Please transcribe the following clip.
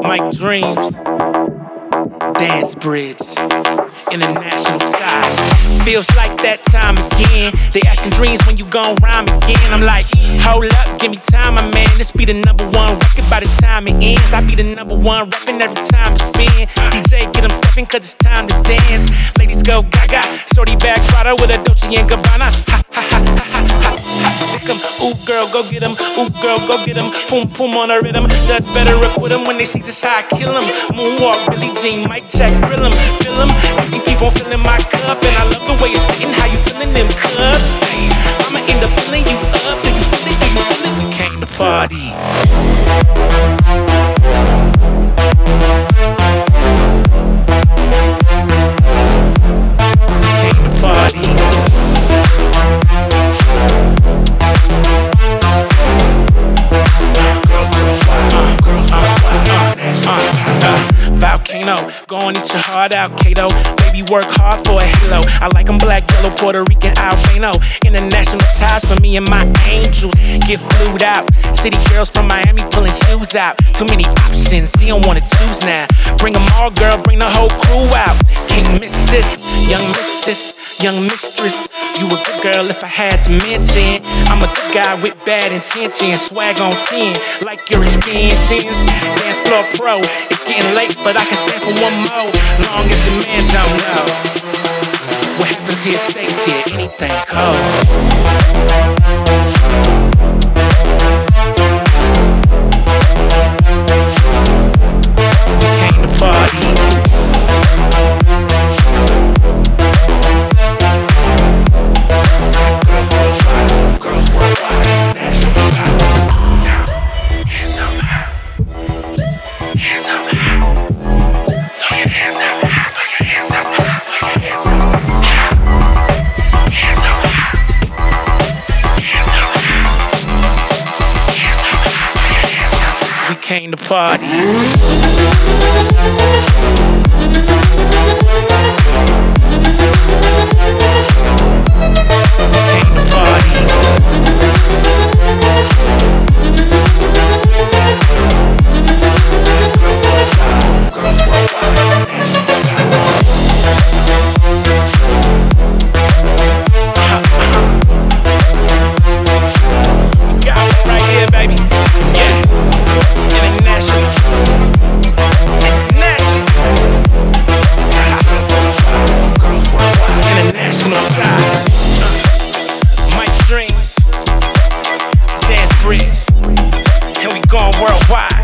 Mike Dreams, Dance Bridge, international ties. Feels like that time again. They asking dreams when you gon' rhyme again. I'm like, hold up, give me time, my man. This be the #1 record by the time it ends. I be the #1 rapping every time it spin. DJ get them stepping cause it's time to dance. Ladies go gaga, shorty back Prada with a Dolce & Gabbana. Ha ha ha ha ha ha. Stick 'em, ooh girl, go get 'em. Ooh girl, go get 'em. Boom boom on a rhythm. Duds better acquit 'em when they see this how I kill 'em. Moonwalk, Billie Jean, Mike Jack, thrill 'em, fill 'em. You can keep on filling my cup, and I love the way it's fitting. How you feeling them cups? Hey, I'ma end up filling you up. Do you feel it? Do you feel it? We came to party. Volcano, go on, eat your heart out, Kato. Baby, work hard for a halo. I like 'em black, yellow, Puerto Rican, Albano. International ties for me and my angels. Get flued out. City girls from Miami pulling shoes out. Too many options, she don't wanna choose now. Bring 'em all, girl, bring the whole crew out. Can't miss this, young missus, young mistress. You a good girl if I had to mention. I'm a good guy with bad intentions. Swag on 10, like your extensions. Dance floor pro, it's getting late, but I can stand for one more. Long as the man don't know. What happens here stays here, anything goes. We came to party. Came to party. Came to party. Girls worldwide, we got it right here, baby. Yeah. International. International size. Mike Dreams, Dance Bridge, and we gone worldwide.